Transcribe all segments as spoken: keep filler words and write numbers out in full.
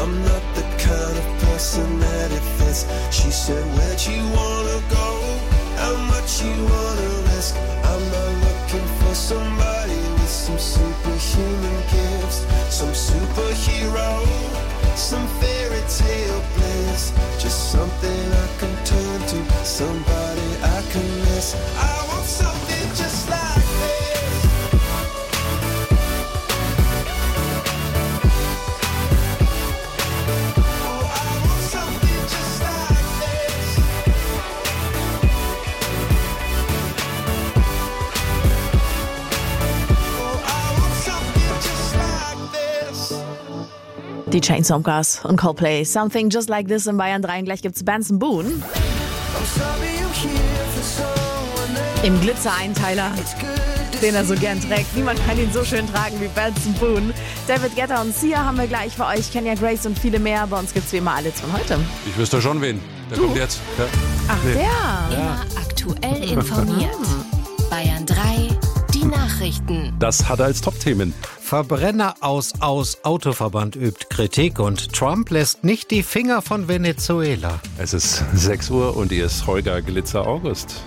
I'm not the kind of person that it fits. She said, where'd you wanna go? How much you wanna risk? I'm not looking for somebody with some superhuman gifts, some superhero, some fairy tale bliss. Just something I can turn to, somebody I can miss. I want something just like this. Oh, I want something just like this. Oh, I want something just like this. Die Chainsmokers und Coldplay. Something Just Like This in Bayern drei. Und gleich gibt's Benson Boone. Im Glitzer-Einteiler, den er so gern trägt. Niemand kann ihn so schön tragen wie Benson Boone. David Guetta und Sia haben wir gleich für euch. Kenya Grace und viele mehr. Bei uns gibt's wie immer alle von heute. Ich wüsste schon wen. Der Du? kommt jetzt. Ja. Ach, Nee. der. Immer aktuell informiert. Bayern drei, die Nachrichten. Das hat er als Top-Themen. Verbrenner aus aus. Autoverband übt Kritik und Trump lässt nicht die Finger von Venezuela. Es ist sechs Uhr und hier ist Holger Glitzer August.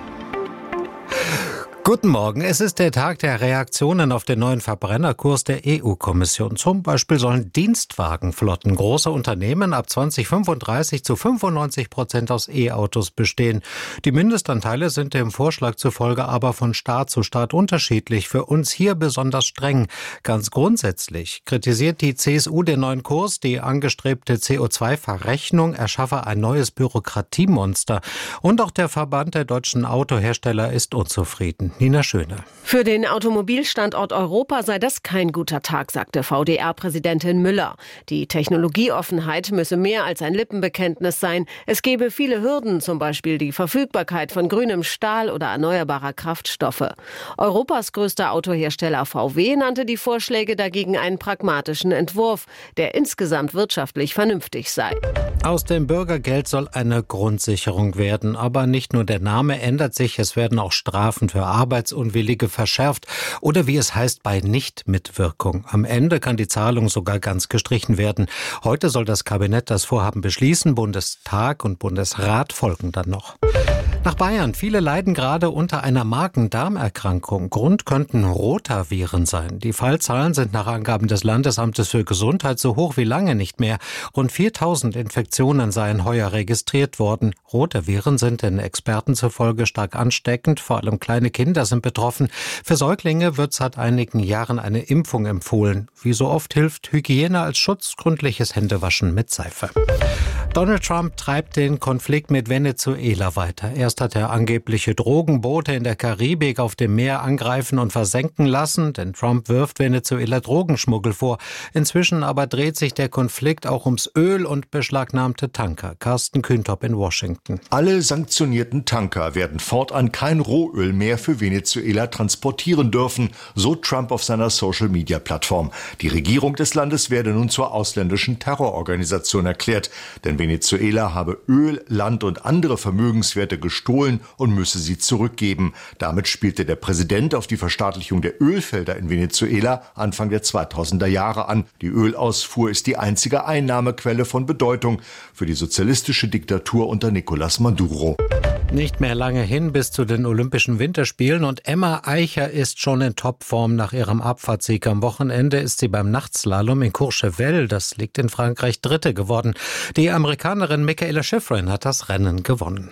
Guten Morgen, es ist der Tag der Reaktionen auf den neuen Verbrennerkurs der E U-Kommission. Zum Beispiel sollen Dienstwagenflotten großer Unternehmen ab zwanzig fünfunddreißig zu fünfundneunzig Prozent aus E-Autos bestehen. Die Mindestanteile sind dem Vorschlag zufolge aber von Staat zu Staat unterschiedlich. Für uns hier besonders streng. Ganz grundsätzlich kritisiert die C S U den neuen Kurs. Die angestrebte C O zwei Verrechnung erschaffe ein neues Bürokratiemonster. Und auch der Verband der deutschen Autohersteller ist unzufrieden. Nina Schöne. Für den Automobilstandort Europa sei das kein guter Tag, sagte V D R-Präsidentin Müller. Die Technologieoffenheit müsse mehr als ein Lippenbekenntnis sein. Es gebe viele Hürden, zum Beispiel die Verfügbarkeit von grünem Stahl oder erneuerbarer Kraftstoffe. Europas größter Autohersteller V W nannte die Vorschläge dagegen einen pragmatischen Entwurf, der insgesamt wirtschaftlich vernünftig sei. Aus dem Bürgergeld soll eine Grundsicherung werden. Aber nicht nur der Name ändert sich, es werden auch Strafen für Arbeitsunwillige verschärft oder wie es heißt bei Nichtmitwirkung. Am Ende kann die Zahlung sogar ganz gestrichen werden. Heute soll das Kabinett das Vorhaben beschließen. Bundestag und Bundesrat folgen dann noch. Nach Bayern. Viele leiden gerade unter einer Magen-Darm-Erkrankung. Grund könnten Rotaviren sein. Die Fallzahlen sind nach Angaben des Landesamtes für Gesundheit so hoch wie lange nicht mehr. Rund viertausend Infektionen seien heuer registriert worden. Rotaviren sind den Experten zufolge stark ansteckend. Vor allem kleine Kinder sind betroffen. Für Säuglinge wird seit einigen Jahren eine Impfung empfohlen. Wie so oft hilft Hygiene als Schutz, gründliches Händewaschen mit Seife. Donald Trump treibt den Konflikt mit Venezuela weiter. Erst hat er angebliche Drogenboote in der Karibik auf dem Meer angreifen und versenken lassen, denn Trump wirft Venezuela Drogenschmuggel vor. Inzwischen aber dreht sich der Konflikt auch ums Öl und beschlagnahmte Tanker. Carsten Kühntop in Washington. Alle sanktionierten Tanker werden fortan kein Rohöl mehr für Venezuela transportieren dürfen, so Trump auf seiner Social-Media-Plattform. Die Regierung des Landes werde nun zur ausländischen Terrororganisation erklärt, denn Venezuela habe Öl, Land und andere Vermögenswerte gestohlen und müsse sie zurückgeben. Damit spielte der Präsident auf die Verstaatlichung der Ölfelder in Venezuela Anfang der zweitausender Jahre an. Die Ölausfuhr ist die einzige Einnahmequelle von Bedeutung für die sozialistische Diktatur unter Nicolás Maduro. Nicht mehr lange hin bis zu den Olympischen Winterspielen und Emma Eicher ist schon in Topform nach ihrem Abfahrtssieg. Am Wochenende ist sie beim Nachtslalom in Courchevel, das liegt in Frankreich, Dritte geworden. Die Amerikanerin Michaela Schifrin hat das Rennen gewonnen.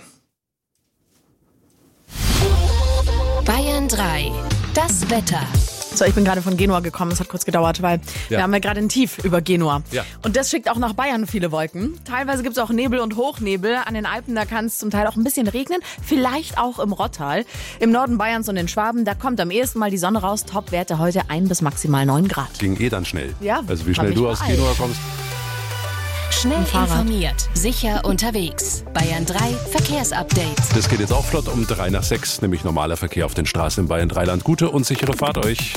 Bayern drei, das Wetter. So, ich bin gerade von Genua gekommen. Es hat kurz gedauert, weil Ja. wir haben ja gerade ein Tief über Genua. Ja. Und das schickt auch nach Bayern viele Wolken. Teilweise gibt es auch Nebel und Hochnebel. An den Alpen, da kann es zum Teil auch ein bisschen regnen. Vielleicht auch im Rottal. Im Norden Bayerns und in Schwaben, da kommt am ehesten mal die Sonne raus. Topwerte heute ein bis maximal neun Grad. Ging eh dann schnell. Ja, Also wie hab schnell mich du aus beeilt. Genua kommst. Schnell Fahrrad. informiert, sicher unterwegs. Bayern drei, Verkehrsupdate. Das geht jetzt auch flott um drei nach sechs, nämlich normaler Verkehr auf den Straßen in Bayern Dreiland. Gute und sichere Fahrt euch.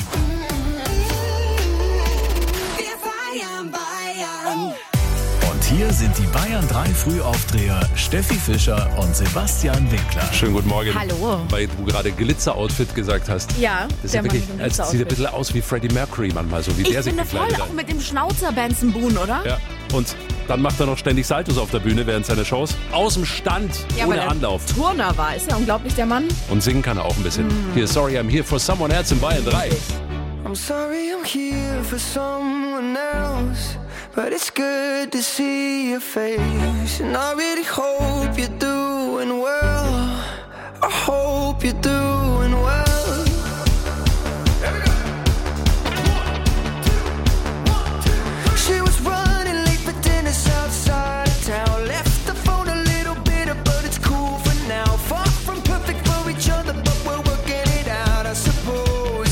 Und hier sind die Bayern drei Frühaufdreher Steffi Fischer und Sebastian Winkler. Schönen guten Morgen. Hallo. Weil du gerade Glitzer-Outfit gesagt hast. Ja, Das der ist wirklich, Mann mit dem es sieht ein Glitzer-Outfit. bisschen aus wie Freddie Mercury manchmal, so wie Ich der sich finde voll gekleidet auch hat. mit dem Schnauzer Benson Boone, oder? Ja. Und dann macht er noch ständig Saltos auf der Bühne während seiner Shows. Aus dem Stand, Ja, ohne weil er Anlauf. Turner war, ist ja unglaublich, der Mann. Und singen kann er auch ein bisschen. Hier, Sorry, I'm here for someone else in Bayern drei. I'm sorry I'm here for someone else, but it's good to see your face. And I really hope you're doing well. I hope you're doing well. She was running late for dinner outside of town. Left the phone a little bitter, but it's cool for now. Far from perfect for each other, but we're working it out, I suppose.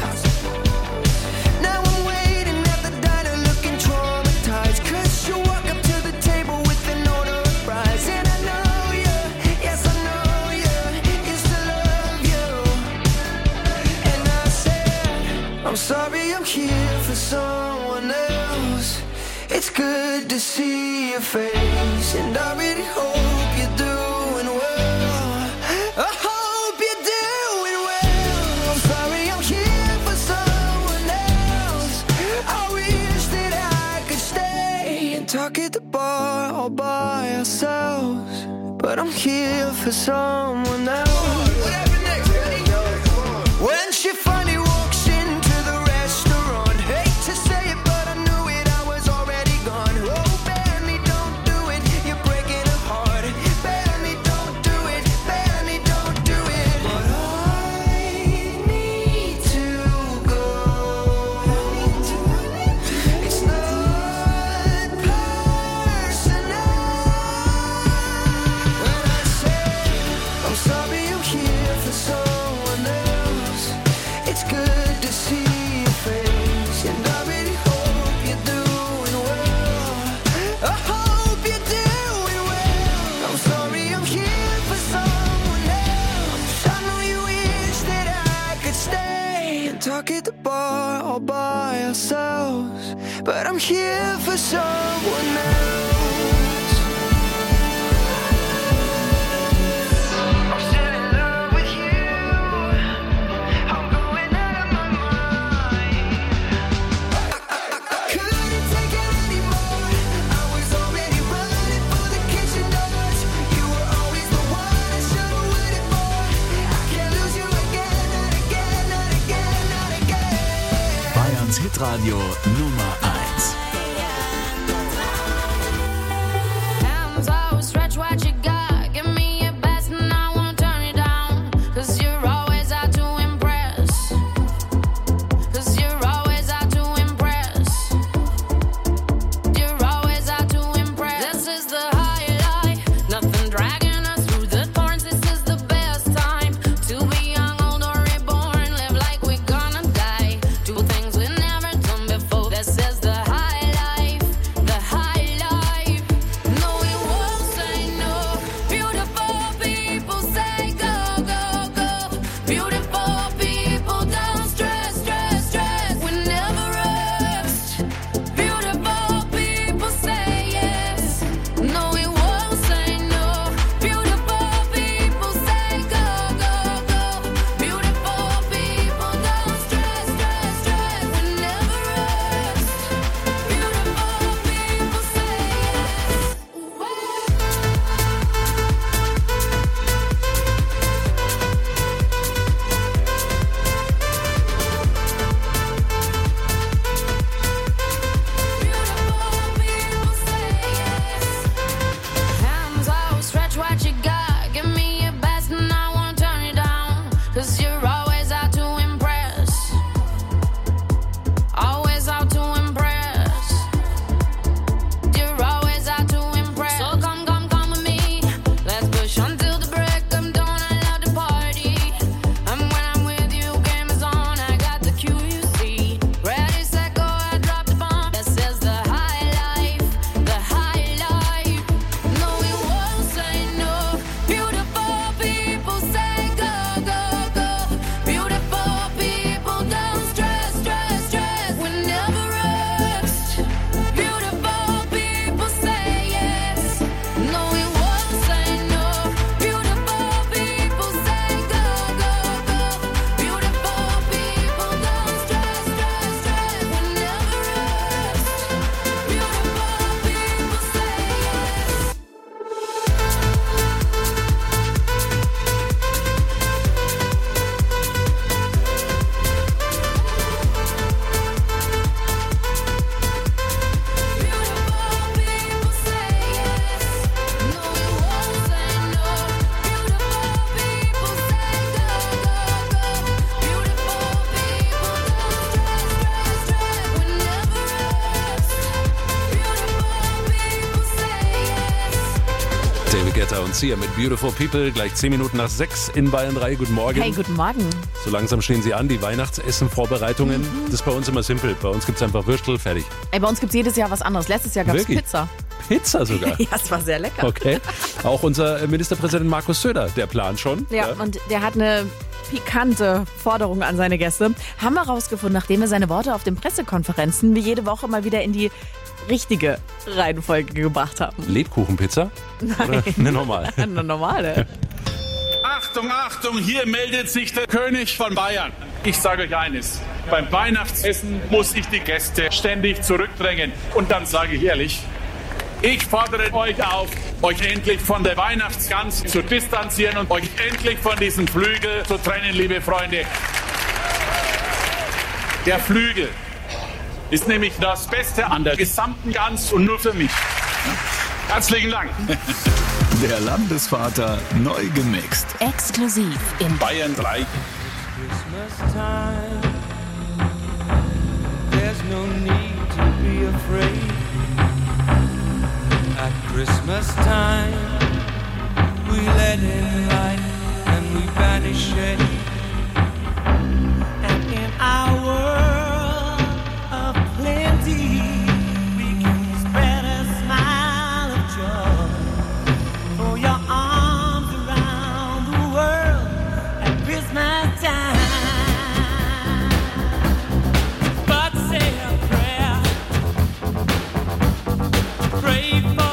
Now I'm waiting at the diner looking traumatized, 'cause you walk up to the table with an order of fries. And I know you, yes I know you, used to love you. And I said, I'm sorry I'm here for someone else. It's good to see your face, and I really hope you're doing well. I hope you're doing well. I'm sorry I'm here for someone else. I wish that I could stay and talk at the bar all by ourselves, but I'm here for someone else. What happened next? When she finally walks into the restaurant, hate to say it, but I knew it, I was already gone. Oh, Benny, don't do it, you're breaking her heart. Benny, don't do it, Benny, don't do it. But I need to go. It's not personal. When I say I'm sorry I'm here for someone else, it's good to see your face, and I really hope you're doing well. I hope you're doing well. I'm sorry I'm here for someone else. I know you wish that I could stay and talk at the bar all by ourselves, but I'm here for someone else. I'm still in love with you. I'm going out of my mind. I couldn't take it anymore. I was already running for the kitchen doors. You were always the one I should have waited for. I can't lose you again, not again, not again, not again. Bayerns Hitradio Nummer eins. Hands out, stretch what you got. Give me your best and I won't turn it down. 'Cause you're always out to impress. 'Cause you're always out to impress. You're always out to impress. This is the highlight. Nothing dragging us through the thorns. This is the best time to be young, old, or reborn. Live like we're gonna die. Do things we've never done before. This is the Guetta und Sia mit Beautiful People. Gleich zehn Minuten nach sechs in Bayern drei. Guten Morgen. Hey, guten Morgen. So langsam stehen sie an, die Weihnachtsessen-Vorbereitungen. Mhm. Das ist bei uns immer simpel. Bei uns gibt es einfach Würstel, fertig. Ey, bei uns gibt es jedes Jahr was anderes. Letztes Jahr gab es Pizza. Pizza sogar? Ja, es war sehr lecker. Okay. Auch unser Ministerpräsident Markus Söder, der plant schon. Ja, ja, und der hat eine pikante Forderung an seine Gäste. Haben wir rausgefunden, nachdem er seine Worte auf den Pressekonferenzen wie jede Woche mal wieder in die richtige Reihenfolge gebracht haben. Lebkuchenpizza? Nein. Oder eine normale? Eine normale. Achtung, Achtung, hier meldet sich der König von Bayern. Ich sage euch eines, beim Weihnachtsessen muss ich die Gäste ständig zurückdrängen. Und dann sage ich ehrlich, ich fordere euch auf, euch endlich von der Weihnachtsgans zu distanzieren und euch endlich von diesem Flügel zu trennen, liebe Freunde. Der Flügel ist nämlich das Beste an der gesamten Gans und nur für mich. Herzlichen Dank. Der Landesvater neu gemixt. Exklusiv in Bayern drei. There's no need to be afraid. At Christmas time, we let in light and we banish shade. And in our world of plenty, we can spread a smile of joy. Throw your arms around the world at Christmas time. But say a prayer, pray for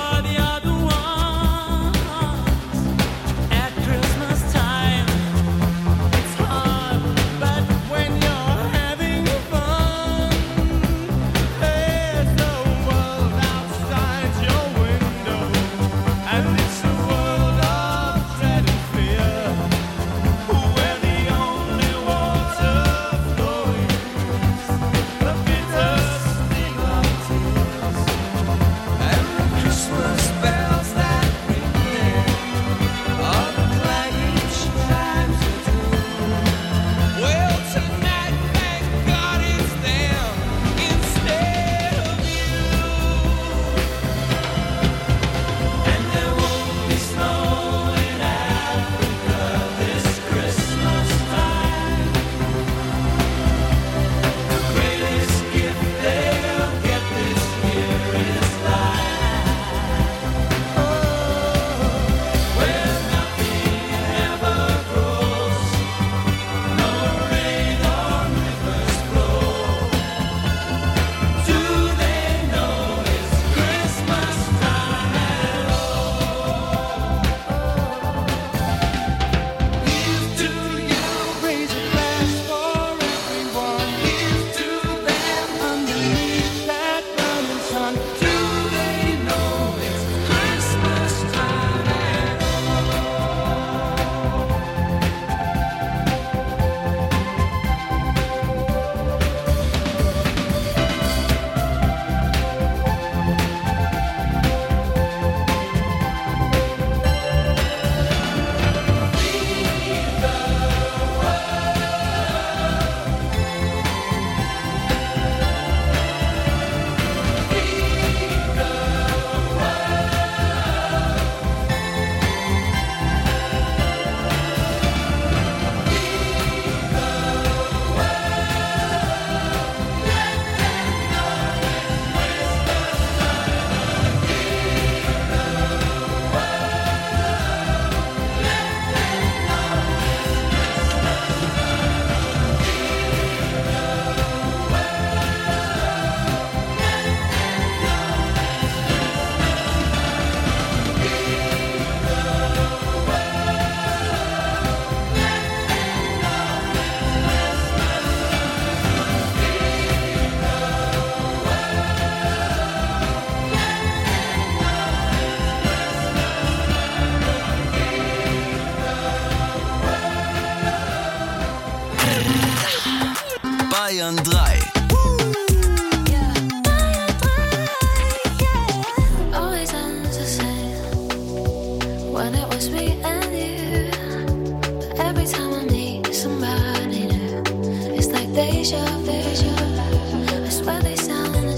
Bayern drei.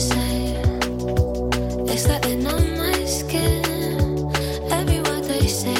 It's like they know my skin. Every word they say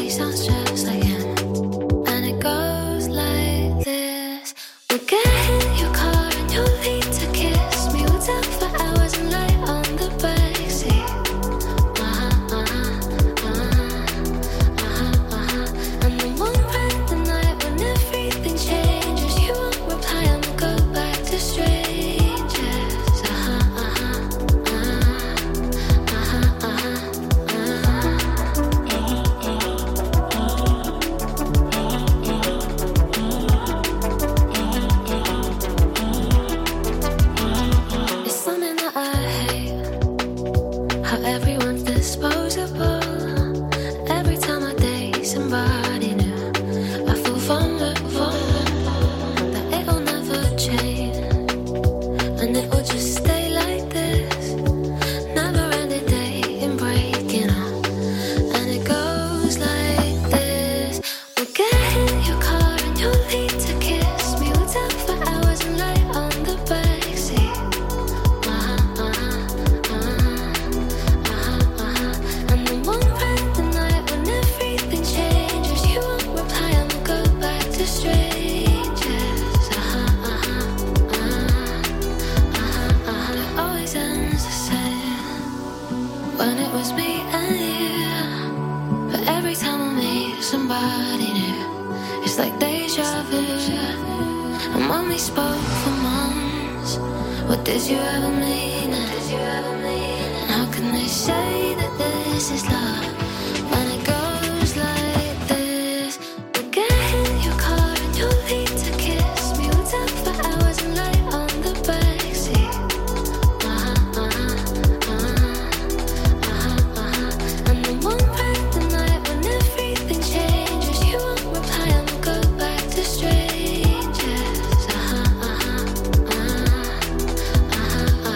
and it will just stay like this. Never ending day and breaking up, and it goes like this. We'll get in your car and you'll need to kiss me. We'll talk for hours and lay on the backseat. Uh-huh, uh-huh, uh-huh, uh-huh, uh-huh. And then one random night when everything changes, you won't reply and we'll go back to strangers. Uh-huh, uh-huh, uh-huh, uh-huh, uh-huh. Always ends the same when it was me and you. But every time I meet somebody new, it's like deja vu. And when we spoke for months, what did you ever mean? Did you ever mean? And how can they say that this is love when it goes like this? We'll get in your car and you'll need to kiss me. We'll talk for hours and lay on the backseat. Uh-huh, uh-huh, uh-huh, uh-huh, uh-huh. And then one random night when everything changes, you won't reply and we'll go back to strangers. Uh-huh, uh-huh, uh-huh, uh-huh,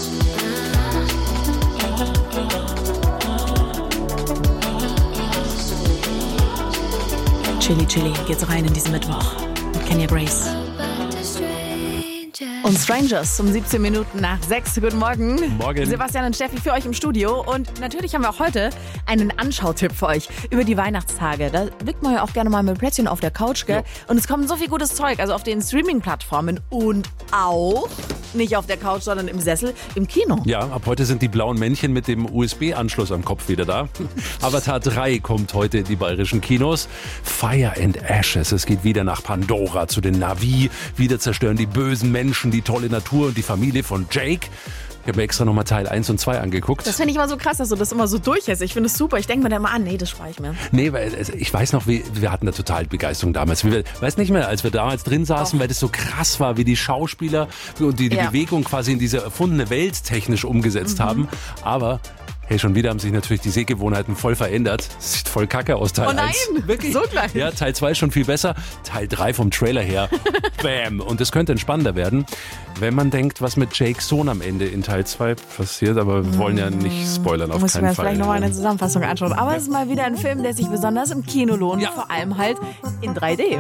Chili Chili geht's rein in diesen Mittwoch mit Kenya Grace. Und Strangers um siebzehn Minuten nach sechs. Guten Morgen. Morgen. Sebastian und Steffi für euch im Studio. Und natürlich haben wir auch heute einen Anschautipp für euch über die Weihnachtstage. Da liegt man ja auch gerne mal mit Plätzchen auf der Couch, gell? Ja. Und es kommt so viel gutes Zeug, also auf den Streaming-Plattformen und auch nicht auf der Couch, sondern im Sessel im Kino. Ja, ab heute sind die blauen Männchen mit dem U S B-Anschluss am Kopf wieder da. Avatar drei kommt heute in die bayerischen Kinos. Fire and Ashes. Es geht wieder nach Pandora zu den Na'vi. Wieder zerstören die bösen Menschen die tolle Natur und die Familie von Jake. Ich habe mir extra nochmal Teil eins und zwei angeguckt. Das finde ich immer so krass, dass du das immer so durchhältst. Ich finde es super. Ich denke mir dann immer an, nee, das spare ich mir. Nee, weil ich weiß noch, wie, wir hatten da total Begeisterung damals. Ich weiß nicht mehr, als wir damals drin saßen, Doch. weil das so krass war, wie die Schauspieler und die, die ja. Bewegung quasi in diese erfundene Welt technisch umgesetzt mhm. haben. Aber hey, schon wieder haben sich natürlich die Sehgewohnheiten voll verändert. Das sieht voll kacke aus, Teil eins. Oh nein, eins. Wirklich? So gleich. Ja, Teil zwei ist schon viel besser. Teil drei vom Trailer her, bam. Und das könnte entspannender werden, wenn man denkt, was mit Jakes Sohn am Ende in Teil zwei passiert. Aber wir wollen ja nicht spoilern, auf Muss keinen ich mir Fall. vielleicht nochmal eine Zusammenfassung anschauen. Aber es ist mal wieder ein Film, der sich besonders im Kino lohnt. Ja. Vor allem halt in drei D.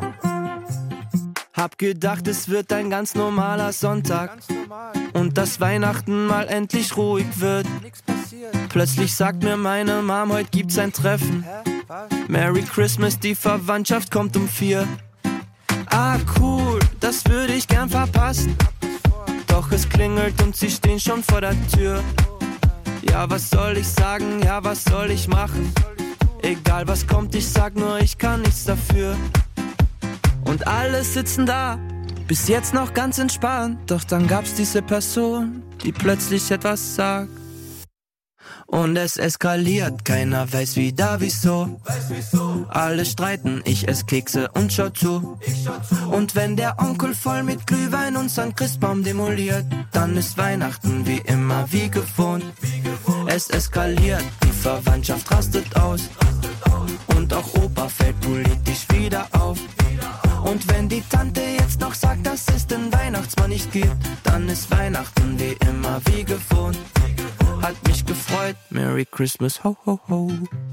Hab gedacht, es wird ein ganz normaler Sonntag und dass Weihnachten mal endlich ruhig wird. Plötzlich sagt mir meine Mom, heute gibt's ein Treffen. Merry Christmas, die Verwandtschaft kommt um vier. Ah cool, das würde ich gern verpassen. Doch es klingelt und sie stehen schon vor der Tür. Ja, was soll ich sagen, ja, was soll ich machen? Egal was kommt, ich sag nur, ich kann nichts dafür. Und alle sitzen da, bis jetzt noch ganz entspannt. Doch dann gab's diese Person, die plötzlich etwas sagt. Und es eskaliert, keiner weiß wie da, wieso. Alle streiten, ich ess Kekse und schau zu. Und wenn der Onkel voll mit Glühwein unseren Christbaum demoliert, dann ist Weihnachten wie immer wie gewohnt. Es eskaliert, die Verwandtschaft rastet aus. Und auch Opa fällt politisch wieder auf. Und wenn die Tante jetzt noch sagt, dass es den Weihnachtsmann nicht gibt, dann ist Weihnachten wie immer wie gewohnt. Hat mich gefreut, Merry Christmas, ho ho ho.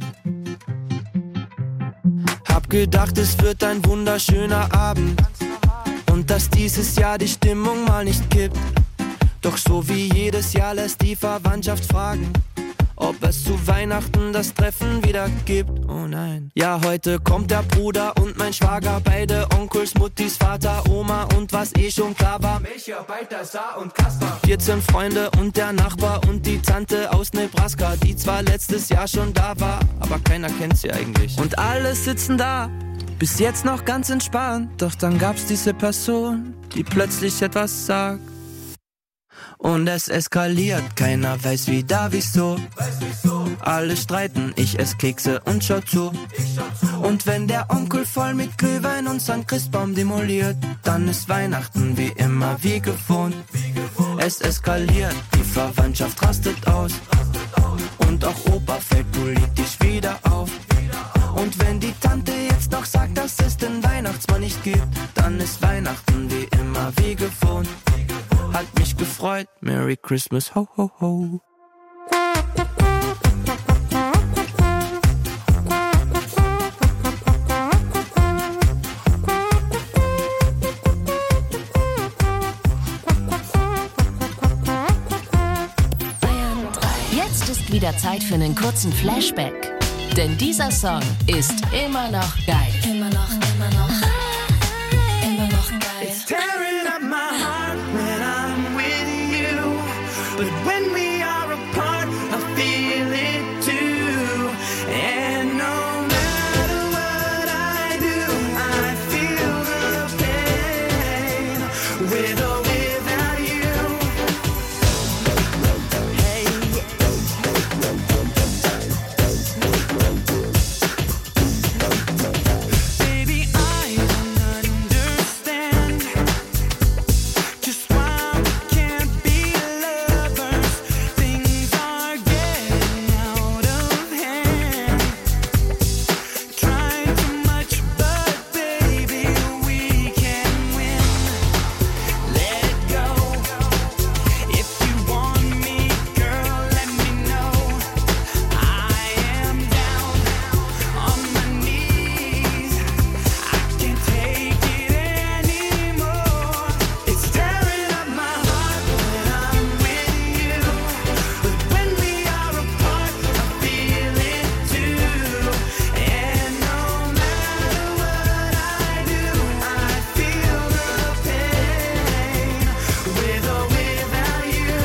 Hab gedacht, es wird ein wunderschöner Abend und dass dieses Jahr die Stimmung mal nicht kippt. Doch so wie jedes Jahr lässt die Verwandtschaft fragen, ob es zu Weihnachten das Treffen wieder gibt. Oh nein. Ja, heute kommt der Bruder und mein Schwager, beide Onkels, Muttis, Vater, Oma und was eh schon klar war, Melchior, Balthasar und Kaspar. vierzehn Freunde und der Nachbar und die Tante aus Nebraska, die zwar letztes Jahr schon da war, aber keiner kennt sie eigentlich. Und alle sitzen da, bis jetzt noch ganz entspannt. Doch dann gab's diese Person, die plötzlich etwas sagt. Und es eskaliert, keiner weiß wie da, wieso. Alle streiten, ich ess Kekse und schau zu. Und wenn der Onkel voll mit Glühwein unseren Christbaum demoliert, dann ist Weihnachten wie immer wie gewohnt. Es eskaliert, die Verwandtschaft rastet aus. Und auch Opa fällt politisch wieder auf. Und wenn die Tante jetzt noch sagt, dass es den Weihnachtsmann nicht gibt, dann ist Weihnachten wie immer wie gewohnt. Hat hat mich gefreut. Merry Christmas, ho, ho, ho. Jetzt ist wieder Zeit für einen kurzen Flashback. Denn dieser Song ist immer noch geil. Immer noch, immer noch, immer noch geil. It's tearing up my heart when I'm with you. But when we are apart, I feel it too. And no matter what I do, I feel the pain. With or without you. Hey. Baby, I don't understand just why we can't be lovers. Things are getting out of hand. Trying too much, but baby, we can win. Let it go. If you want me, girl, let me know. I am down on my knees. I can't take it anymore. It's tearing up my heart when I'm with you. But when we are apart, I feel it too. And no matter what I do, I feel the pain. With or without you.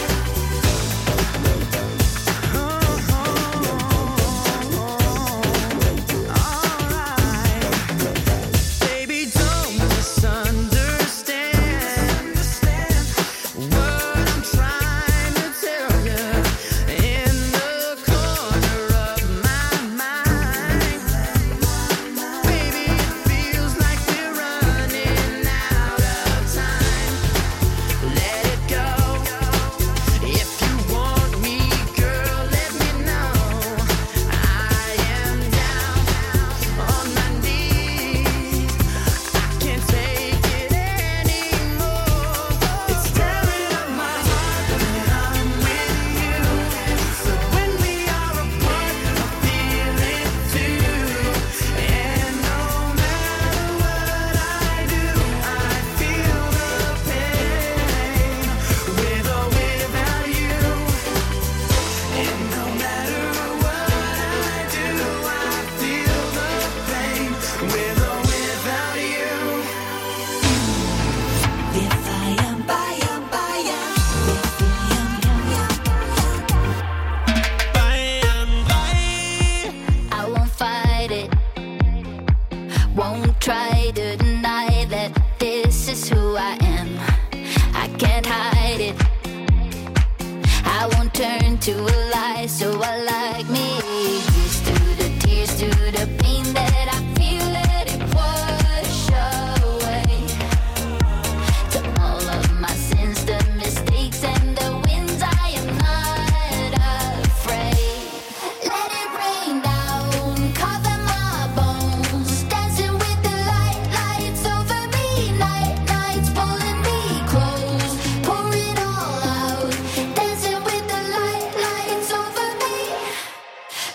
Baby, don't misunderstand what I'm trying to tell you. In the corner of my mind, baby, it feels like we're running out of time. Let it go. If you want me, girl, let me know. I am down on my knees. I can't take it anymore. It's tearing up my heart when I'm with you. But when we are apart, I feel it too. And no matter what I do, I feel the pain. With or without you. And no matter what I do, I feel the pain. With or without you. I won't fight it. Won't try to deny that this is who I am. I can't hide it. I won't turn to a lie, so I like me. Here's to the tears, to the pain that I feel, let it wash away. To all of my sins, the mistakes and the wins, I am not afraid. Let it rain down, cover my bones. Dancing with the light, lights over me. Night, nights pulling me close. Pour it all out. Dancing with the light, lights over me.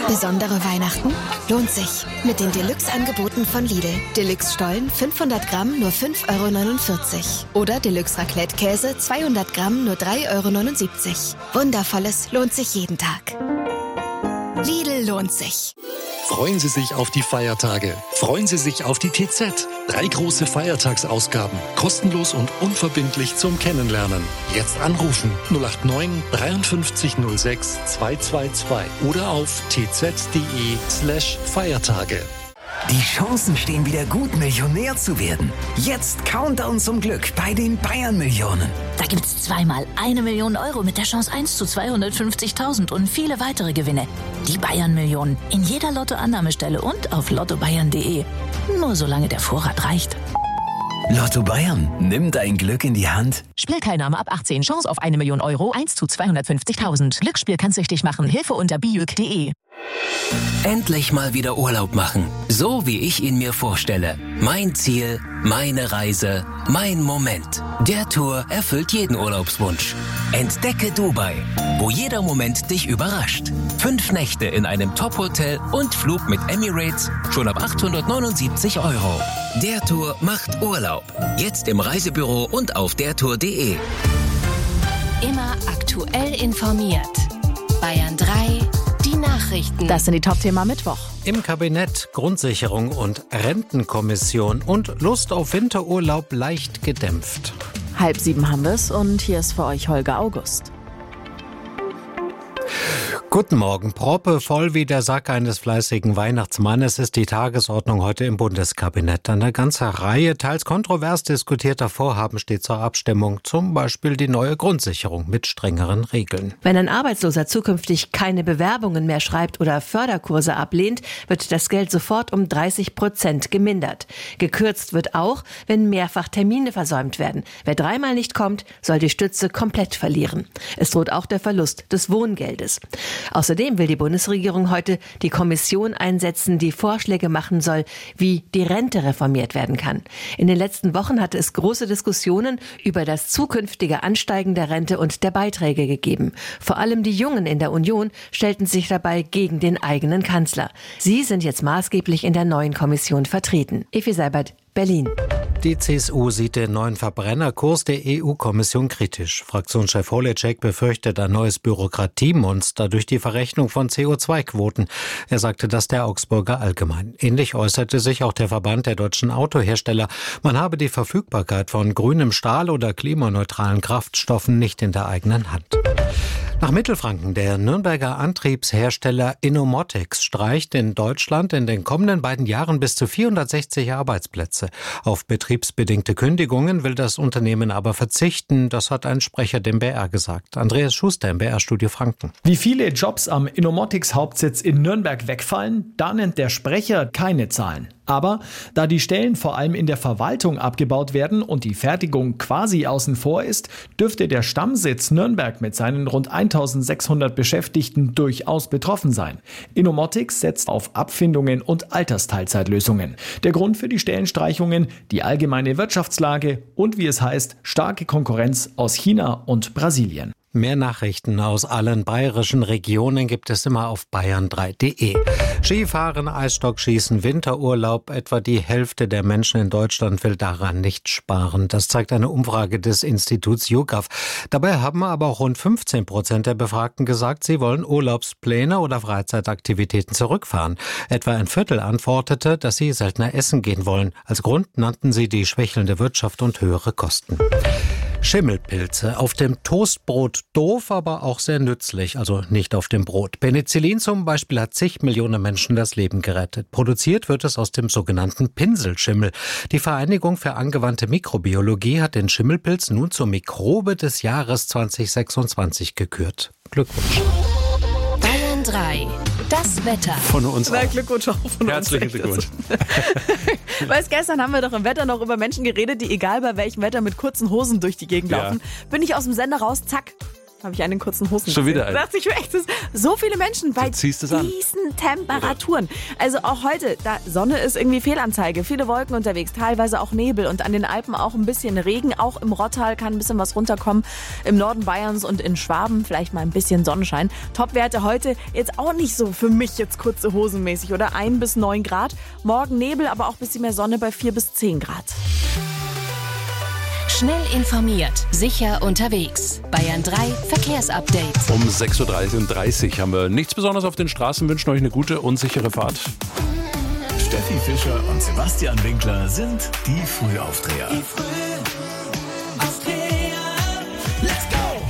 Besondere Weihnachten? Lohnt sich. Mit den Deluxe-Angeboten von Lidl. Deluxe-Stollen fünfhundert Gramm nur fünf Euro neunundvierzig. Oder Deluxe-Raclette-Käse zweihundert Gramm nur drei Euro neunundsiebzig. Wundervolles lohnt sich jeden Tag. Lidl lohnt sich. Freuen Sie sich auf die Feiertage. Freuen Sie sich auf die T Z. Drei große Feiertagsausgaben. Kostenlos und unverbindlich zum Kennenlernen. Jetzt anrufen null acht neun dreiundfünfzig null sechs zweihundertzweiundzwanzig oder auf tz.de slash Feiertage. Die Chancen stehen wieder gut, Millionär zu werden. Jetzt Countdown zum Glück bei den Bayern-Millionen. Da gibt's zweimal eine Million Euro mit der Chance eins zu zweihundertfünfzigtausend und viele weitere Gewinne. Die Bayern-Millionen in jeder Lottoannahmestelle und auf lotto bayern punkt de. Nur solange der Vorrat reicht. Lotto Bayern, nimm dein Glück in die Hand. Spielteilnahme ab achtzehn, Chance auf eine Million Euro, eins zu zweihundertfünfzigtausend. Glücksspiel kann süchtig machen, Hilfe unter bijuk punkt de. Endlich mal wieder Urlaub machen, so wie ich ihn mir vorstelle. Mein Ziel, meine Reise, mein Moment. Der Tour erfüllt jeden Urlaubswunsch. Entdecke Dubai, wo jeder Moment dich überrascht. Fünf Nächte in einem Top-Hotel und Flug mit Emirates schon ab achthundertneunundsiebzig Euro. Der Tour macht Urlaub. Jetzt im Reisebüro und auf dertour punkt de. Immer aktuell informiert. Bayern drei, die Nachrichten. Das sind die Top-Themen am Mittwoch. Im Kabinett Grundsicherung und Rentenkommission und Lust auf Winterurlaub leicht gedämpft. Halb sieben haben wir es und hier ist für euch Holger August. Guten Morgen. Proppe voll wie der Sack eines fleißigen Weihnachtsmannes ist die Tagesordnung heute im Bundeskabinett. Eine ganze Reihe teils kontrovers diskutierter Vorhaben steht zur Abstimmung. Zum Beispiel die neue Grundsicherung mit strengeren Regeln. Wenn ein Arbeitsloser zukünftig keine Bewerbungen mehr schreibt oder Förderkurse ablehnt, wird das Geld sofort um dreißig Prozent gemindert. Gekürzt wird auch, wenn mehrfach Termine versäumt werden. Wer dreimal nicht kommt, soll die Stütze komplett verlieren. Es droht auch der Verlust des Wohngeldes. Außerdem will die Bundesregierung heute die Kommission einsetzen, die Vorschläge machen soll, wie die Rente reformiert werden kann. In den letzten Wochen hatte es große Diskussionen über das zukünftige Ansteigen der Rente und der Beiträge gegeben. Vor allem die Jungen in der Union stellten sich dabei gegen den eigenen Kanzler. Sie sind jetzt maßgeblich in der neuen Kommission vertreten. Effi Seibert, Berlin. Die C S U sieht den neuen Verbrennerkurs der E U-Kommission kritisch. Fraktionschef Holeček befürchtet ein neues Bürokratiemonster durch die Verrechnung von C O zwei Quoten. Er sagte das der Augsburger Allgemein. Ähnlich äußerte sich auch der Verband der deutschen Autohersteller. Man habe die Verfügbarkeit von grünem Stahl oder klimaneutralen Kraftstoffen nicht in der eigenen Hand. Nach Mittelfranken, der Nürnberger Antriebshersteller Innomotics streicht in Deutschland in den kommenden beiden Jahren bis zu vierhundertsechzig Arbeitsplätze. Auf betriebsbedingte Kündigungen will das Unternehmen aber verzichten. Das hat ein Sprecher dem B R gesagt. Andreas Schuster im B R-Studio Franken. Wie viele Jobs am Innomotics-Hauptsitz in Nürnberg wegfallen, da nennt der Sprecher keine Zahlen. Aber da die Stellen vor allem in der Verwaltung abgebaut werden und die Fertigung quasi außen vor ist, dürfte der Stammsitz Nürnberg mit seinen rund eintausendsechshundert Beschäftigten durchaus betroffen sein. Innomotics setzt auf Abfindungen und Altersteilzeitlösungen. Der Grund für die Stellenstreichungen, die allgemeine Wirtschaftslage und, wie es heißt, starke Konkurrenz aus China und Brasilien. Mehr Nachrichten aus allen bayerischen Regionen gibt es immer auf bayern drei punkt de. Skifahren, Eisstockschießen, Winterurlaub. Etwa die Hälfte der Menschen in Deutschland will daran nicht sparen. Das zeigt eine Umfrage des Instituts YouGov. Dabei haben aber auch rund fünfzehn Prozent der Befragten gesagt, sie wollen Urlaubspläne oder Freizeitaktivitäten zurückfahren. Etwa ein Viertel antwortete, dass sie seltener essen gehen wollen. Als Grund nannten sie die schwächelnde Wirtschaft und höhere Kosten. Schimmelpilze. Auf dem Toastbrot doof, aber auch sehr nützlich. Also nicht auf dem Brot. Penicillin zum Beispiel hat zig Millionen Menschen das Leben gerettet. Produziert wird es aus dem sogenannten Pinselschimmel. Die Vereinigung für angewandte Mikrobiologie hat den Schimmelpilz nun zur Mikrobe des Jahres zweitausendsechsundzwanzig gekürt. Glückwunsch. Bayern drei. Das Wetter. Von uns Na, auch. Glückwunsch auch von Herzlichen uns. Glückwunsch. Weißt, gestern haben wir doch im Wetter noch über Menschen geredet, die egal bei welchem Wetter mit kurzen Hosen durch die Gegend Ja. laufen. Bin ich aus dem Sender raus, zack. habe ich einen kurzen Hosen. Schon wieder einen. Da dachte ich mir echt, das so viele Menschen bei diesen an. Temperaturen. Also auch heute, da Sonne ist irgendwie Fehlanzeige. Viele Wolken unterwegs, teilweise auch Nebel und an den Alpen auch ein bisschen Regen. Auch im Rottal kann ein bisschen was runterkommen. Im Norden Bayerns und in Schwaben vielleicht mal ein bisschen Sonnenschein. Topwerte heute jetzt auch nicht so für mich jetzt kurze Hosenmäßig, oder? ein bis neun Grad. Morgen Nebel, aber auch ein bisschen mehr Sonne bei vier bis zehn Grad. Schnell informiert, sicher unterwegs. Bayern drei Verkehrsupdate. Um sechs Uhr dreißig haben wir nichts Besonderes auf den Straßen, wünschen euch eine gute und sichere Fahrt. Steffi Fischer und Sebastian Winkler sind die Frühaufdreher. Die Let's go!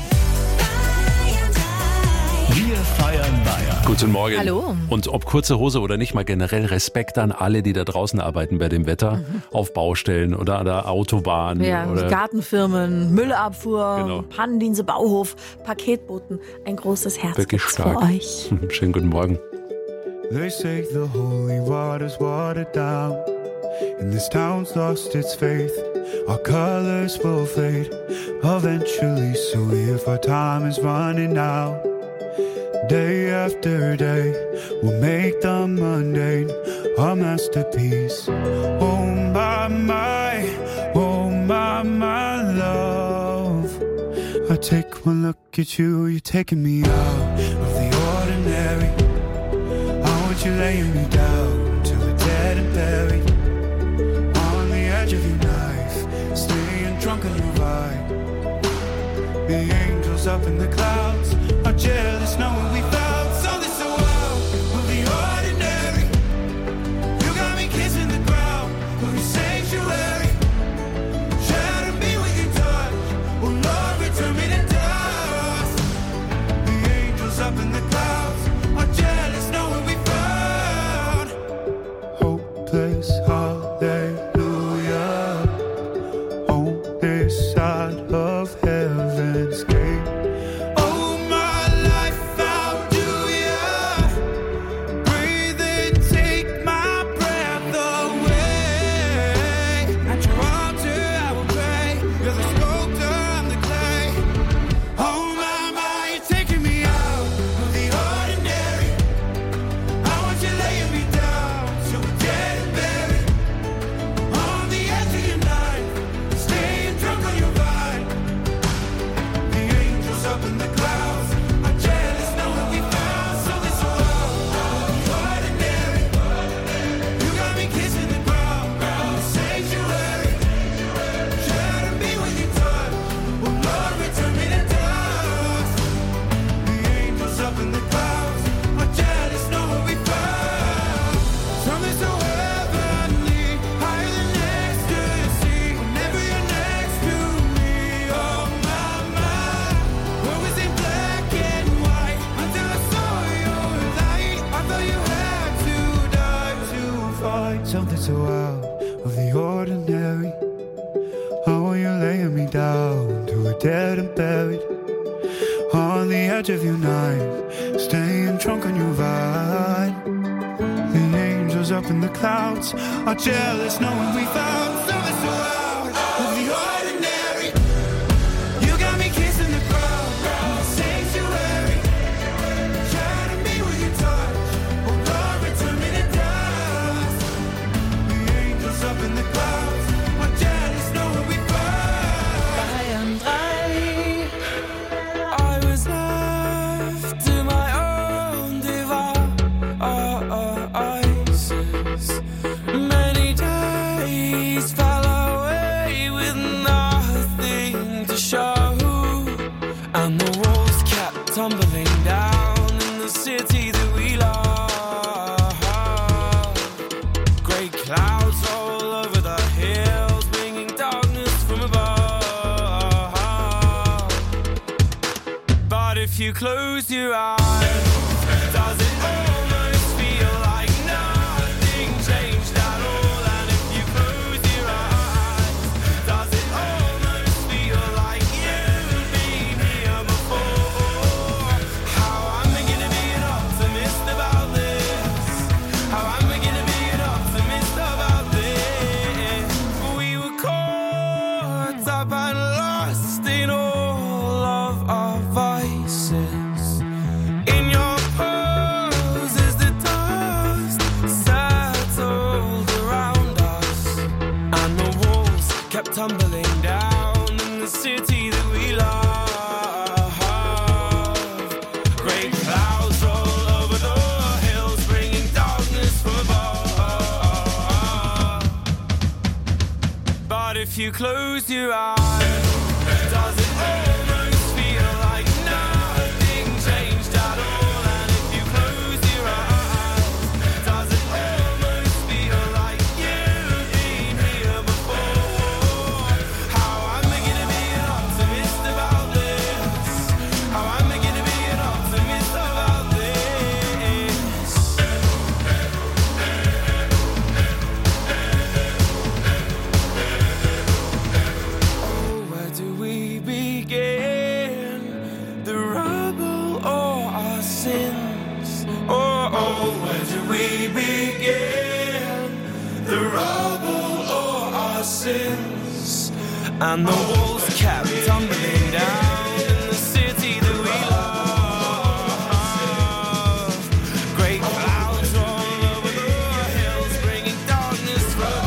Wir feiern Bayern. Guten Morgen. Hallo. Und ob kurze Hose oder nicht, mal generell Respekt an alle, die da draußen arbeiten bei dem Wetter. Mhm. Auf Baustellen oder an der Autobahn. Ja, oder Gartenfirmen, Müllabfuhr, genau. Pannendienste, Bauhof, Paketboten. Ein großes Herz Wirklich stark. für euch. Schönen guten Morgen. They say the holy water's watered down, and this town's lost its faith. Our colors will fade eventually, so if our time is running out, day after day, we'll make the mundane our masterpiece. Oh my, my, oh my, my love. I take one look at you, you're taking me out of the ordinary. I want you laying me down till we're dead and buried on the edge of your knife, staying drunk on your ride. The angels up in the clouds are jealous knowing we found something so wild of the ordinary. You got me kissing the ground of your sanctuary. Shatter me with your touch, oh Lord, return me to dust. The angels up in the clouds are jealous knowing we found hopeless hallelujah on this side of heaven's gate. Something so out of the ordinary. Oh, you're laying me down to a dead and buried on the edge of your knife, staying drunk on your ride. The angels up in the clouds are jealous knowing we found something so out of the ordinary. You got me kissing the ground of the sanctuary. Shatter me with your touch, oh Lord, return me to dust. The angels up in the clouds are jealous knowing we found Bayern drei. I was left to my own devices. Many days fell away with nothing to show, and the walls kept tumbling down in the city that we love. Grey clouds all over the hills, bringing darkness from above. But if you close your eyes, does it almost feel like nothing changed at all? And if you close your eyes, does it almost feel like you've been here before? How am I gonna be an optimist about this? How am I gonna be an optimist about this? We were caught up and lost in all of our vices. you close your eyes, does it almost feel like nothing changed at all? And if you close your eyes, does it almost feel like you've been here before? How am I gonna be an optimist about this? How am I gonna be an optimist about this? Oh, where do we begin? The rubble or our sins? Oh, oh, where do we begin? The rubble or our sins? And the walls kept tumbling down in the city that we love. Great clouds all over the hills, bringing darkness from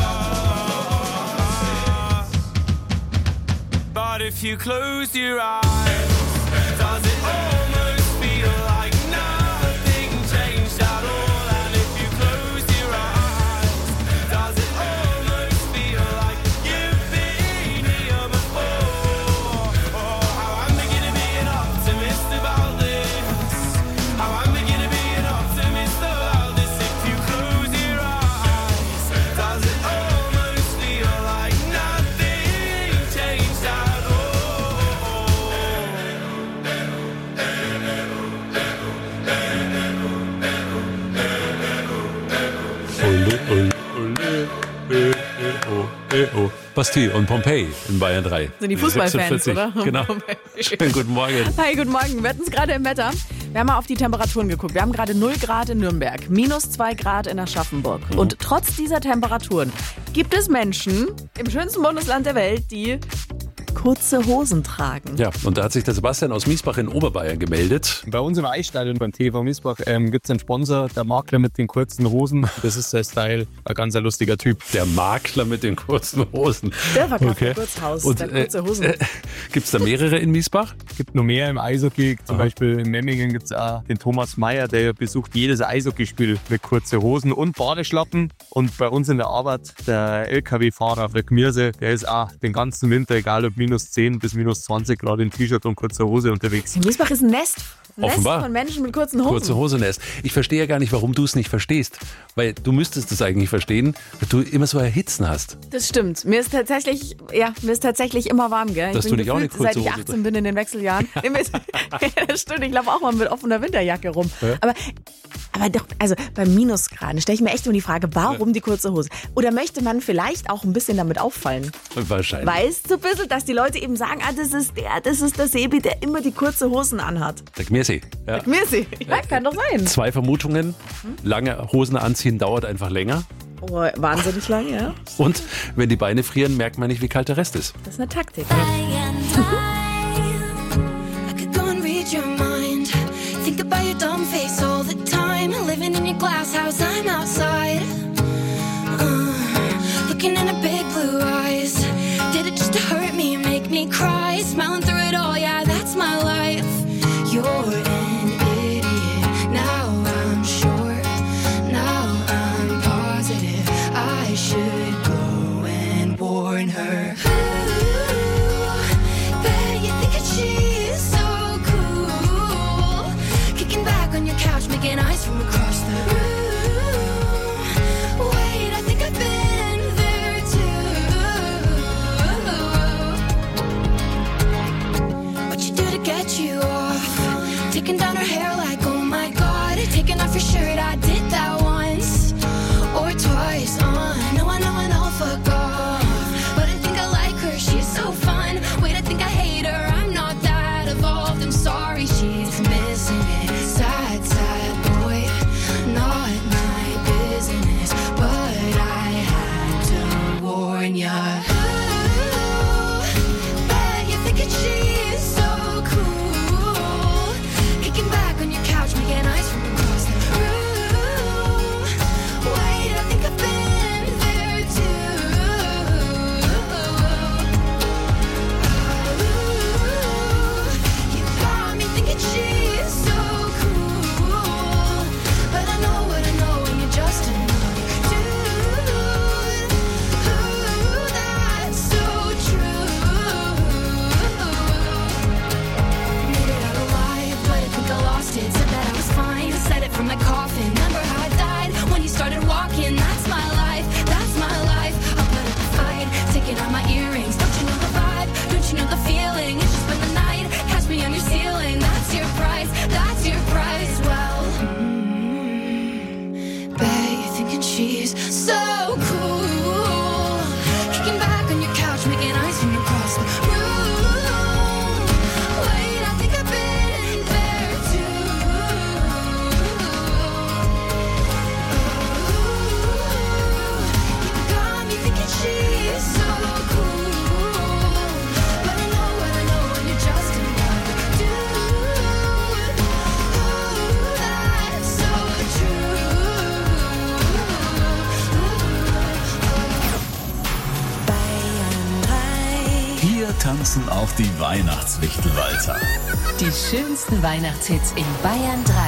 us. But if you close your eyes, does it almost feel like nothing changed at all? And if you close your eyes, does it almost feel like you've been here before? Oh, how am I gonna be an optimist about this? How am I gonna be an optimist about this? If you close your eyes, does it almost feel like nothing changed at all? Ole, ole, ole, äh, äh, oh, äh, oh. Bastille und Pompeii in Bayern drei. Sind die Fußballfans, oder? Genau. Schönen guten Morgen. Hi, guten Morgen. Wir hatten es gerade im Wetter. Wir haben mal auf die Temperaturen geguckt. Wir haben gerade null Grad in Nürnberg, minus zwei Grad in Aschaffenburg. Mhm. Und trotz dieser Temperaturen gibt es Menschen im schönsten Bundesland der Welt, die kurze Hosen tragen. Ja, und da hat sich der Sebastian aus Miesbach in Oberbayern gemeldet. Bei uns im Eisstadion beim T V Miesbach ähm, gibt es einen Sponsor, der Makler mit den kurzen Hosen. Das ist der Style, ein ganz lustiger Typ. Der Makler mit den kurzen Hosen. Der verkauft Okay. ein Kurzhaus, Und, der kurze Hosen. Äh, äh, gibt es da mehrere in Miesbach? Es gibt noch mehr im Eishockey. Zum Aha. Beispiel in Memmingen gibt es auch den Thomas Meyer, der besucht jedes Eishockeyspiel mit kurzen Hosen und Badeschlappen. Und bei uns in der Arbeit der L K W-Fahrer Rick Mirse, der ist auch den ganzen Winter, egal ob minus zehn bis minus zwanzig Grad in T-Shirt und kurzer Hose unterwegs. In Miesbach ist ein Nest. Nest Offenbar. von Menschen mit kurzen Hosen. Kurze Hose Nest. Ich verstehe ja gar nicht, warum du es nicht verstehst. Weil du müsstest es eigentlich verstehen, weil du immer so Erhitzen hast. Das stimmt. Mir ist tatsächlich, ja, mir ist tatsächlich immer warm, gell? Dass ich du bin nicht auch eine gefühlt, kurze seit ich Hose achtzehn bin in den Wechseljahren. Das stimmt, ich laufe auch mal mit offener Winterjacke rum. Ja. Aber, aber doch, also bei Minusgraden stelle ich mir echt immer die Frage, warum die kurze Hose? Oder möchte man vielleicht auch ein bisschen damit auffallen? Wahrscheinlich. Weißt du ein bisschen, dass die Leute eben sagen, ah, das ist der, das ist der Sebi, der immer die kurze Hosen anhat. Der Gmirsi. Ja. Der Gmirsi. Ja, kann doch sein. Zwei Vermutungen. Lange Hosen anziehen dauert einfach länger. Oh, wahnsinnig lang, ja. Und wenn die Beine frieren, merkt man nicht, wie kalt der Rest ist. Das ist eine Taktik. I could go and read your mind. Think about your dumb face all the time. Living in your glass house, I'm outside. Uh, looking in her big blue eyes. Did it just to hurt me, make me cry? Smiling through it all, yeah, that's my life. You're an idiot. Now I'm sure. Now I'm positive. I should go and warn her. Bet you think that she's so cool. Kicking back on your couch, making eyes from across the room. Wait, I think I've been there too. What you do to get you off? Taking down her hair like, oh my god. Taking off your shirt, I did that once or twice. Uh, no, I know I know, fuck off. But I think I like her, she's so fun. Wait, I think I hate her, I'm not that evolved. I'm sorry, she's missing it. Sad, sad boy, not my business. But I had to warn ya. Ooh, bet you think that she's so cool. Kicking back on your couch, making eyes from across the room. wissen auch die Weihnachtswichtelwalter. Die schönsten Weihnachtshits in Bayern drei.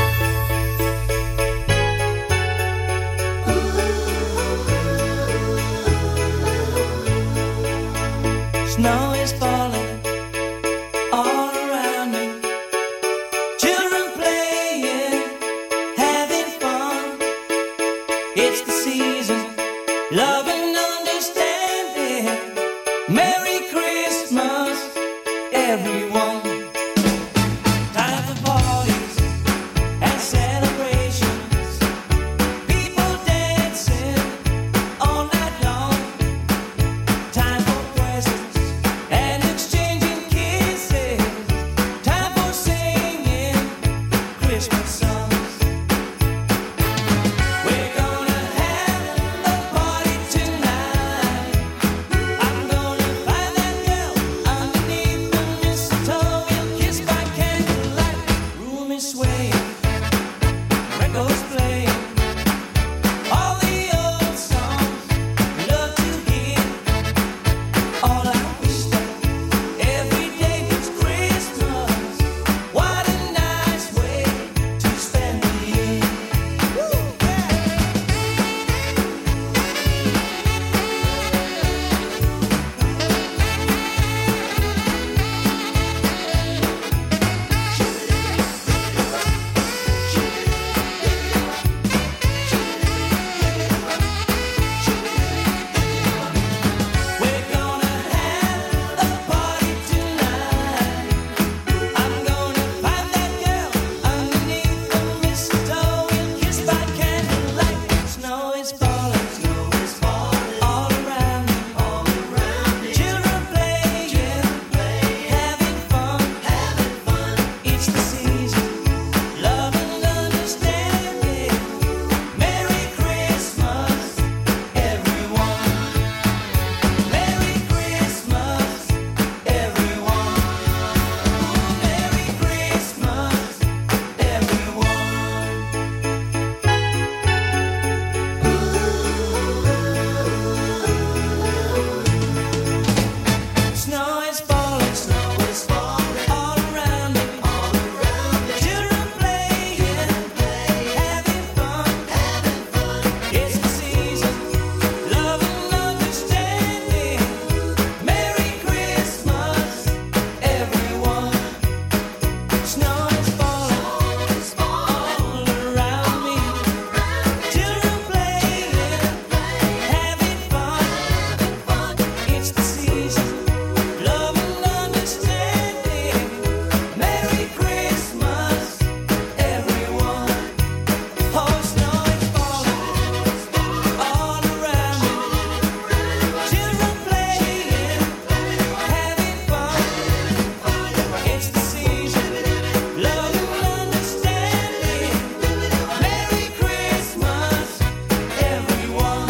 Snow is falling all around me. Children playing, having fun. It's the season, love and understanding. Merry Christmas, everyone. Time for parties and celebrations. People dancing all night long. Time for presents and exchanging kisses. Time for singing Christmas songs. We're gonna have a party tonight. I'm gonna find that girl underneath the mistletoe. We'll kiss by candlelight. Room is swaying, records playing. All the old songs we love to hear. All I wish that every day was Christmas. What a nice way to spend the year. We're gonna have a party tonight. I'm gonna find that girl underneath the mistletoe. We'll kiss by candlelight. Snow is falling, snow is falling all around me, all around me. Children playing, having fun, having fun. It's the season, love and understanding. Merry Christmas, everyone. Merry Christmas, everyone. Merry Christmas, everyone. Snow is falling, snow is falling all around me, all around me. Children playing, having fun, having fun. It's the season, love and understanding. Merry Christmas, everyone. Snow is falling all around me. Children playing, having fun. It's the season, love and understanding. Merry Christmas, everyone. Oh, snow is falling all around me. Children playing, having fun. It's the season, love and understanding. Merry Christmas, everyone.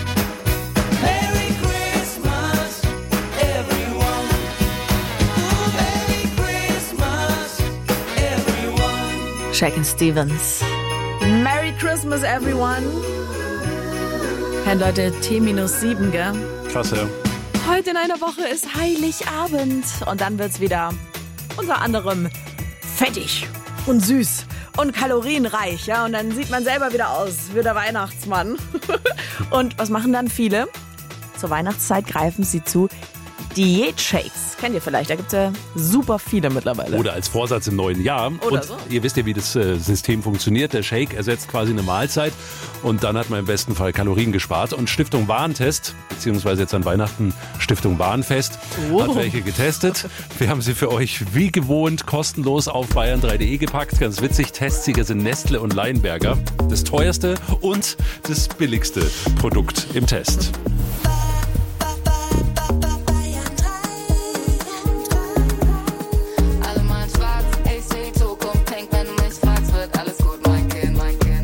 Merry Christmas, everyone. Ooh, Merry Christmas, everyone. Shakin' Stevens. Merry Christmas, everyone. Hey Leute, T minus sieben, gell? Krass, ja. Heute in einer Woche ist Heiligabend. Und dann wird's wieder unter anderem fettig und süß und kalorienreich. Ja? Und dann sieht man selber wieder aus wie der Weihnachtsmann. Und was machen dann viele? Zur Weihnachtszeit greifen sie zu Diät-Shakes. Kennt ihr vielleicht, da gibt es ja super viele mittlerweile. Oder als Vorsatz im neuen Jahr. Oder und so. Ihr wisst ja, wie das äh, System funktioniert. Der Shake ersetzt quasi eine Mahlzeit und dann hat man im besten Fall Kalorien gespart. Und Stiftung Warentest, beziehungsweise jetzt an Weihnachten Stiftung Warnfest, Oh. hat welche getestet. Wir haben sie für euch wie gewohnt kostenlos auf bayern drei punkt de gepackt. Ganz witzig, Testsieger sind Nestle und Leinberger. Das teuerste und das billigste Produkt im Test. Alle mal schwarz, ich seh Zukunft pink, wenn du mich fragst, wird alles gut, mein Kind, mein Kind.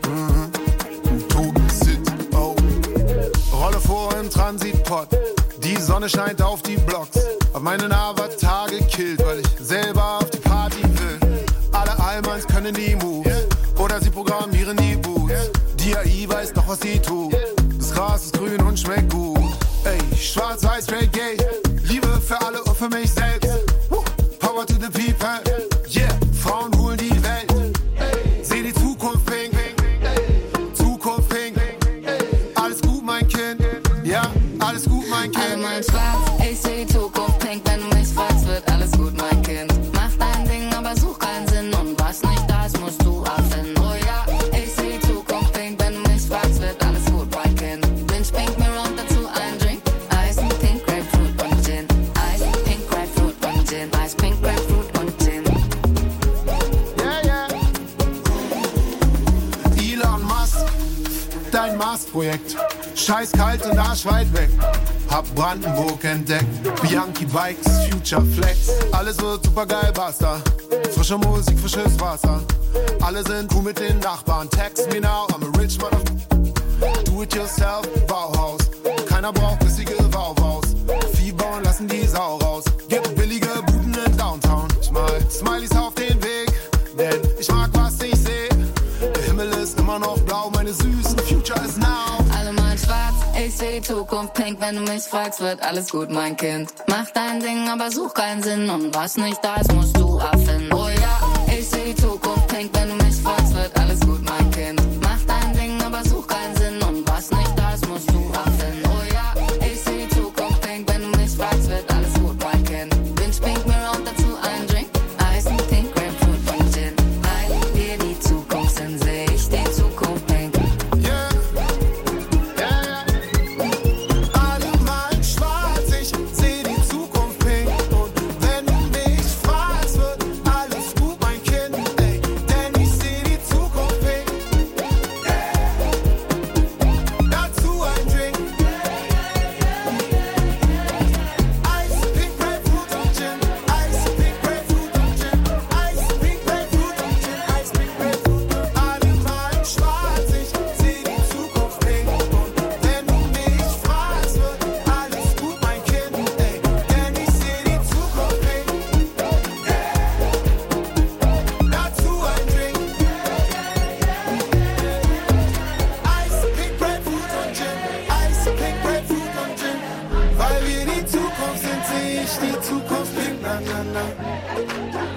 Rolle vor im Transitpot. Die Sonne scheint auf die Blocks. Auf meinen Avatar gekillt, weil ich selber auf die Party will. Alle Almans können die Moves. Oder sie programmieren die Boots. Die A I weiß doch, was sie tut. Das Gras ist grün und schmeckt gut. Ey, schwarz, weiß, straight, gay. Liebe für alle, für mich selbst. Power to the people, yeah, Frauen holen die Welt. Seh die Zukunft pink, Zukunft pink. Alles gut, mein Kind, ja, alles gut, mein Kind. Alle mal schwarz, ich seh die Zukunft pink. Wenn du mich fragst, wird alles gut, mein Kind. Mach dein Ding, aber such keinen Sinn. Und was nicht da ist, musst du abfinden. Oh ja, ich seh die Zukunft pink. Wenn du mich fragst, wird alles gut, mein Kind. Binge pink, mir und dazu ein Drink. Ice, pink, Grapefruit und Gin. Ice, pink, Grapefruit und Gin. Ice, pink, Grapefruit und Gin. Yeah, yeah. Elon Musk, dein Mars-Projekt. Scheiß kalt und arschweit weg. Hab Brandenburg entdeckt. Bianchi Bikes, Future Flex. Alles wird super geil, basta. Frische Musik, frisches Wasser. Alle sind cool mit den Nachbarn. Text me now, I'm a rich mother. Do it yourself, Bauhaus. Keiner braucht bissige Wauwaus. Vieh bauen, lassen die Sau raus. Gibt billige Buden in Downtown. Ich mal Smileys auf den Weg, denn ich mag, was ich seh. Der Himmel ist immer noch blau, meine süßen Future is now. Alle mal schwarz, ich seh die Zukunft pink. Wenn du mich fragst, wird alles gut, mein Kind. Mach dein Ding, aber such keinen Sinn. Und was nicht da ist, musst du abfinden. Oh ja, ich seh die Zukunft pink. Wenn du mich fragst, wird alles gut, mein Kind. Mach dein Ding, aber such keinen Sinn. Und was nicht da ist, musst du abfinden. Oh ja, ich seh die Zukunft pink. Wenn du mich fragst, wird alles gut, mein Kind. Binge pink, mir und dazu ein Drink. Ice, pink, Grapefruit und Gin. All dir die Zukunft sind, seh ich die Zukunft pink. Yeah, yeah, yeah. Alle malen schwarz, ich seh die Zukunft pink. Und wenn du mich fragst, wird alles gut, mein Kind. Ey, denn ich seh die Zukunft pink. Dazu ein Drink. Ice, pink, Grapefruit und Gin. Ice, pink, Grapefruit und Gin. Ice, pink, Grapefruit und Gin. Ice, pink, Grapefruit. Alle malen schwarz, ich seh die Zukunft pink. Und wenn du mich fragst, wird alles gut, mein Kind. Ey, denn ich seh die Zukunft pink. Dazu ein Drink. Ice, pink, Grapefruit und Gin. Ice, pink, Grapefruit und Gin. Weil wir die Zukunft sind, seh ich die Zukunft pink. Na, na, na.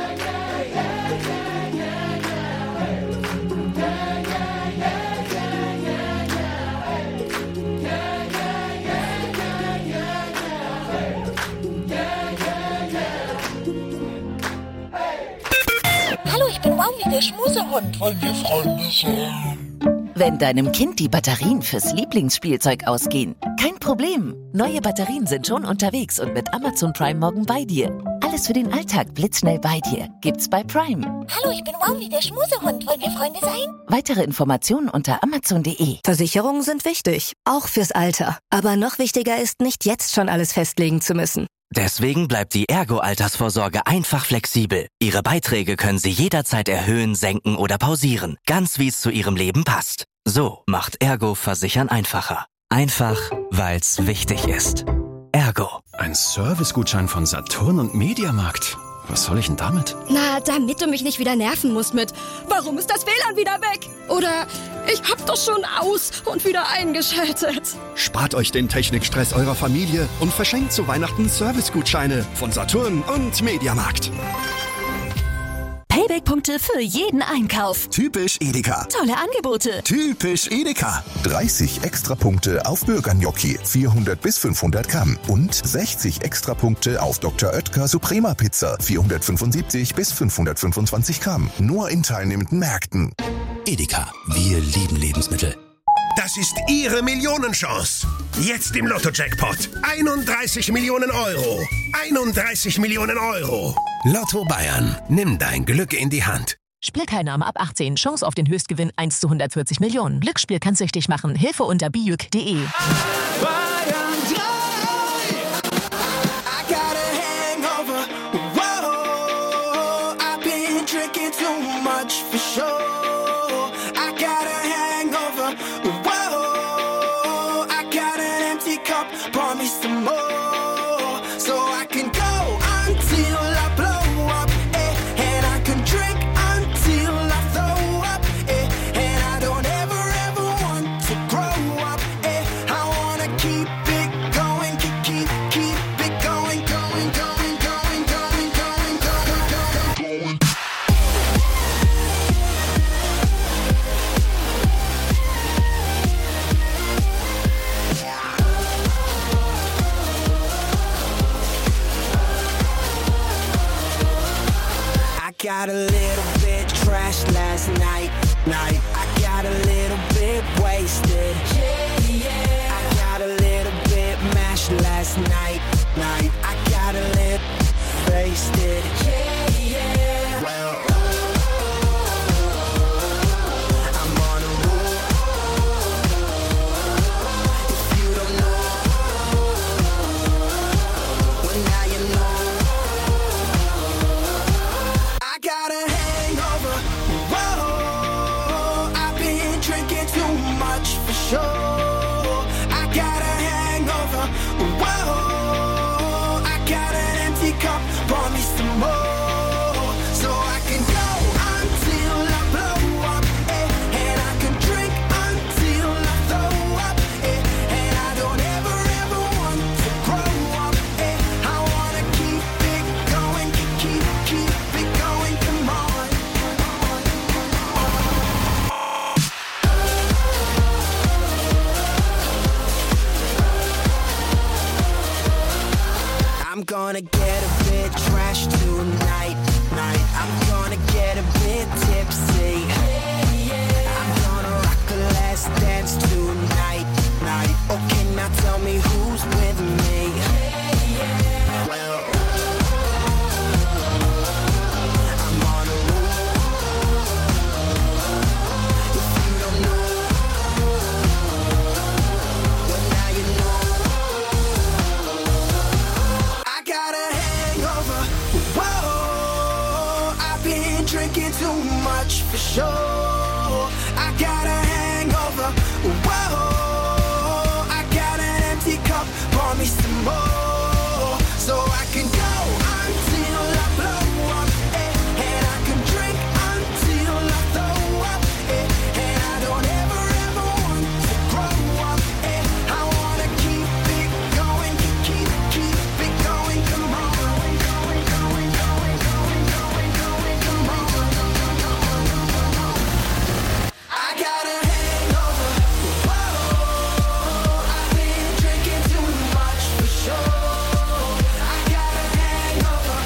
Hallo, ich bin Wauwi, der Schmusehund. Wollen wir Freunde sein? Wenn deinem Kind die Batterien fürs Lieblingsspielzeug ausgehen, kein Problem. Neue Batterien sind schon unterwegs und mit Amazon Prime morgen bei dir. Alles für den Alltag blitzschnell bei dir. Gibt's bei Prime. Hallo, ich bin Wauwi, der Schmusehund. Wollen wir Freunde sein? Weitere Informationen unter amazon punkt de. Versicherungen sind wichtig, auch fürs Alter. Aber noch wichtiger ist, nicht jetzt schon alles festlegen zu müssen. Deswegen bleibt die Ergo-Altersvorsorge einfach flexibel. Ihre Beiträge können Sie jederzeit erhöhen, senken oder pausieren, ganz wie es zu Ihrem Leben passt. So macht Ergo Versichern einfacher. Einfach, weil's wichtig ist. Ergo. Ein Servicegutschein von Saturn und Mediamarkt. Was soll ich denn damit? Na, damit du mich nicht wieder nerven musst mit "Warum ist das W L A N wieder weg?" Oder "Ich hab doch schon aus und wieder eingeschaltet." Spart euch den Technikstress eurer Familie und verschenkt zu Weihnachten Servicegutscheine von Saturn und Mediamarkt. Payback-Punkte für jeden Einkauf. Typisch Edeka. Tolle Angebote. Typisch Edeka. dreißig Extrapunkte auf Bürgergnocchi, vierhundert bis fünfhundert Gramm. Und sechzig Extrapunkte auf Doktor Oetker Suprema Pizza, vierhundertfünfundsiebzig bis fünfhundertfünfundzwanzig Gramm. Nur in teilnehmenden Märkten. Edeka. Wir lieben Lebensmittel. Das ist Ihre Millionenchance. Jetzt im Lotto-Jackpot. einunddreißig Millionen Euro. einunddreißig Millionen Euro. Lotto Bayern. Nimm dein Glück in die Hand. Spielteilnahme ab achtzehn. Chance auf den Höchstgewinn eins zu hundertvierzig Millionen. Glücksspiel kann süchtig machen. Hilfe unter biuk punkt de. Keep it got a little bit trashed last night, night. I got a little bit wasted. Yeah, yeah. I got a little bit mashed last night, night. I got a little wasted. Yeah, yeah. Well, I'm on a roll. If you don't know, well now you know. I got a hangover. Whoa, I've been drinking too much for sure. I got a hangover. Whoa, I got an empty cup. Pour me some more, so I can go until I blow up, eh? And I can drink until I throw up, eh? And I don't ever ever want to grow up, eh? I wanna keep it going, keep keep it going. Come on. I'm gonna get a bit trashed tonight, night. I'm gonna get a bit tipsy. I'm gonna rock the last dance tonight, night. Okay, now tell me who's with me. Well, I'm on a roll. If you don't know, well now you know. I got a hangover. Whoa, I've been drinking too much for sure. I got a hangover. Whoa, I got an empty cup. Pour me some more, so I can go until I blow up, eh? And I can drink until I throw up, eh? And I don't ever ever want to grow up, eh? I wanna keep it going, keep keep it going. Come on, going, going, going, going, going, going, going. Come on. I got a hangover. Whoa, I've been drinking too much for sure. I got a hangover.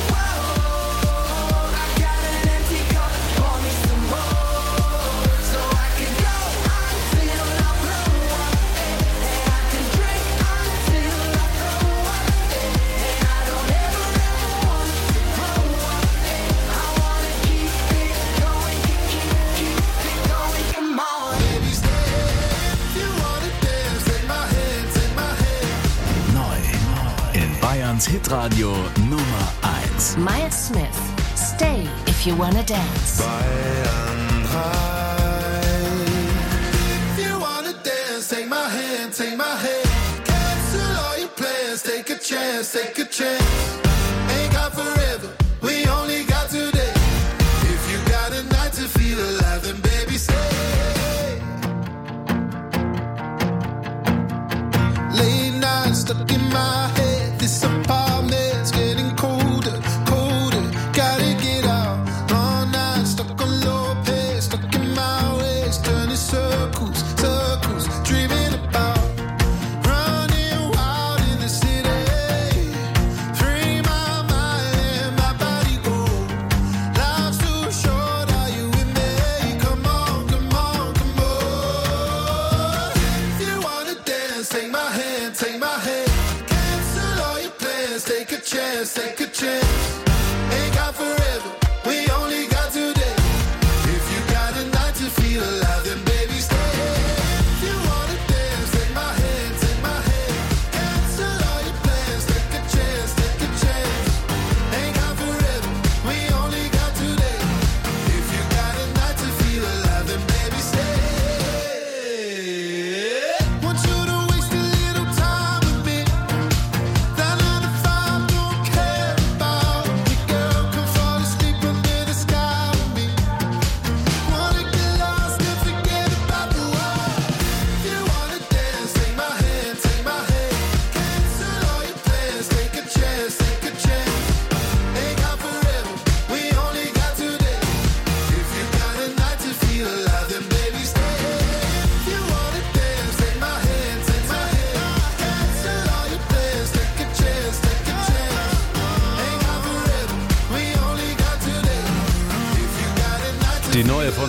Whoa, I got an empty cup. Pour me some more, so I can go until I blow up, eh? And I can drink until I throw up, eh? And I don't ever ever want to grow up, eh? I wanna keep it going, keep keep it going. Come on, baby, stay. If you wanna dance, take my hand, take my hand. Neu in Bayerns Hitradio Nummer eins. Miles Smith, Stay If You Wanna Dance. Bayern drei. If you wanna dance, take my hand, take my hand. Cancel all your plans, take a chance, take a chance. Ain't got forever, we only got today. If you got a night to feel alive, then baby stay. Late nights stuck in my head. This apartment's getting colder, colder. Gotta get out. Long nights stuck on low pace, stuck in my ways, turning circles, circles, dreaming about running wild in the city. Free my mind and my body go. Life's too short, are you with me? Come on, come on, come on. If you wanna dance, take my hand, take my hand. Cancel all your plans, take a chance, take a chance. Ain't got forever, we only got today. If you got a night to feel alive, then baby stay. If you wanna dance, take my hand, take my hand. Cancel all your plans, take a chance, take a chance. Ain't got forever, we only got today. If you got a night to feel alive, then baby stay. Want you to waste a little time with me. That nine to five don't care about. Die neue von